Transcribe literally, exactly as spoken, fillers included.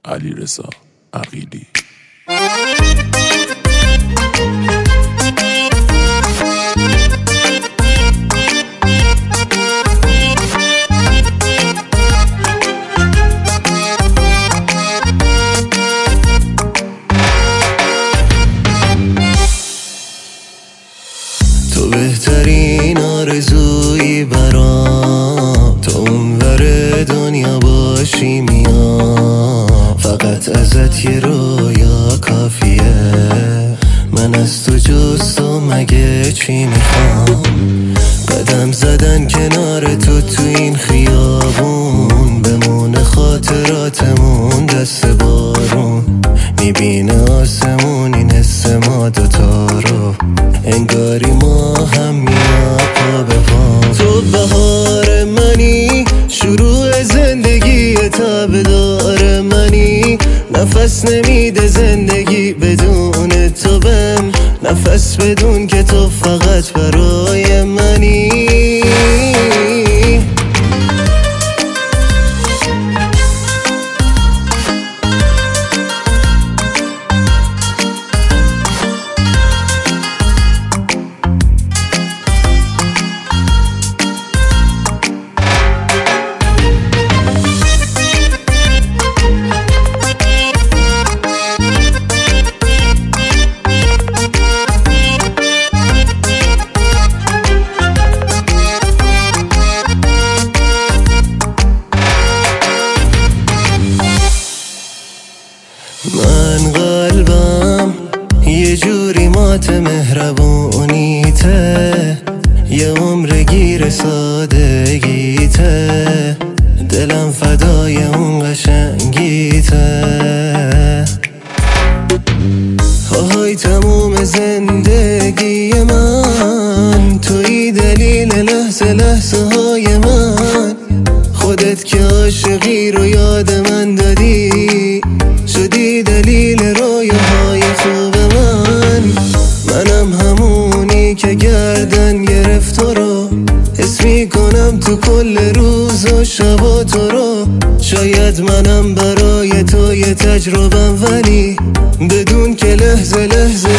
علیرضا عقیلی. تو بهترین آرزویی برام، تو اونور دنیا باشی میام، فقط ازت یه رویا کافیه، من از تو جز تو مگه چی میخوام، قدم زدن کنار تو تو این خیابون، بمونه خاطراتمون دست بارون، میبینه آسمون این حس ما دوتا رو، انگاری ما هم میاد پا به پا. تو بهار منی، شروع زندگی تابدار منی، نفس نمیده زندگی بدون تو بهم، نفس بدون که تو فقط برای منی. من قلبم یه جوری مات مهربونیته، یه عمر گیر سادگیته، دلم فدای اون قشنگیته، آهای تموم زندگی من، توی دلیل لحظه لحظه های من، خودت که عاشقی رو یاد من دادی، شدی دلیل رویاهای خوب من، منم همونی که گردن گرفت تو رو، حس میکنم تو کل روز و شب و تو رو، شاید منم برای تو یه تجربم، ولی بدون که لحظه لحظه